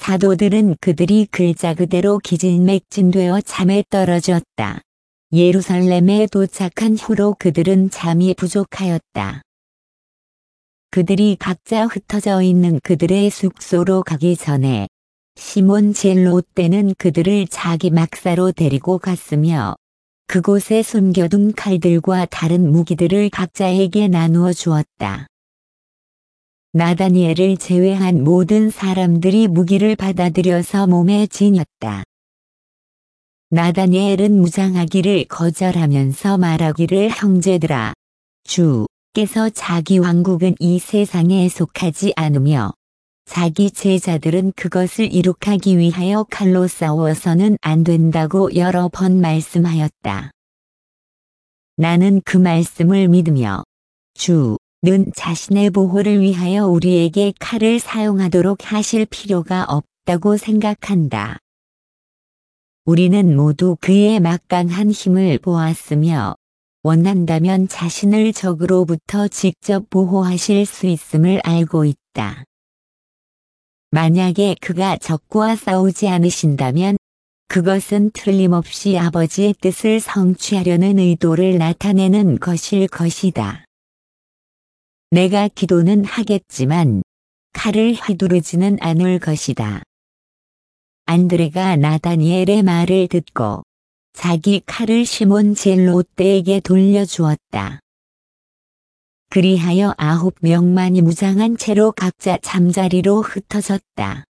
사도들은 그들이 글자 그대로 기진맥진되어 잠에 떨어졌다. 예루살렘에 도착한 후로 그들은 잠이 부족하였다. 그들이 각자 흩어져 있는 그들의 숙소로 가기 전에 시몬 젤롯대는 그들을 자기 막사로 데리고 갔으며 그곳에 숨겨둔 칼들과 다른 무기들을 각자에게 나누어 주었다. 나다니엘을 제외한 모든 사람들이 무기를 받아들여서 몸에 지녔다. 나다니엘은 무장하기를 거절하면서 말하기를 형제들아, 주께서 자기 왕국은 이 세상에 속하지 않으며 자기 제자들은 그것을 이룩하기 위하여 칼로 싸워서는 안 된다고 여러 번 말씀하였다. 나는 그 말씀을 믿으며 주는 자신의 보호를 위하여 우리에게 칼을 사용하도록 하실 필요가 없다고 생각한다. 우리는 모두 그의 막강한 힘을 보았으며 원한다면 자신을 적으로부터 직접 보호하실 수 있음을 알고 있다. 만약에 그가 적과 싸우지 않으신다면 그것은 틀림없이 아버지의 뜻을 성취하려는 의도를 나타내는 것일 것이다. 내가 기도는 하겠지만 칼을 휘두르지는 않을 것이다. 안드레가 나다니엘의 말을 듣고 자기 칼을 시몬 젤롯대에게 돌려주었다. 그리하여 9명만이 무장한 채로 각자 잠자리로 흩어졌다.